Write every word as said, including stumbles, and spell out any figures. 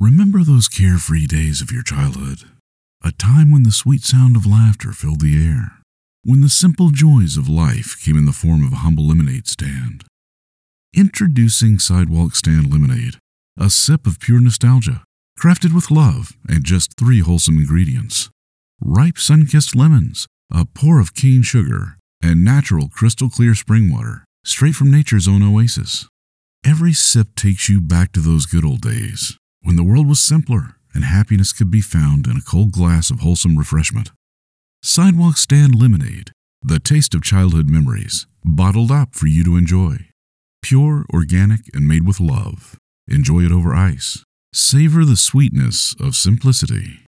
Remember those carefree days of your childhood? A time when the sweet sound of laughter filled the air, when the simple joys of life came in the form of a humble lemonade stand. Introducing Sidewalk Stand Lemonade, a sip of pure nostalgia, crafted with love and just three wholesome ingredients: ripe sun-kissed lemons, a pour of cane sugar, and natural crystal clear spring water, straight from nature's own oasis. Every sip takes you back to those good old days, when the world was simpler and happiness could be found in a cold glass of wholesome refreshment. Sidewalk Stand Lemonade, the taste of childhood memories, bottled up for you to enjoy. Pure, organic, and made with love. Enjoy it over ice. Savor the sweetness of simplicity.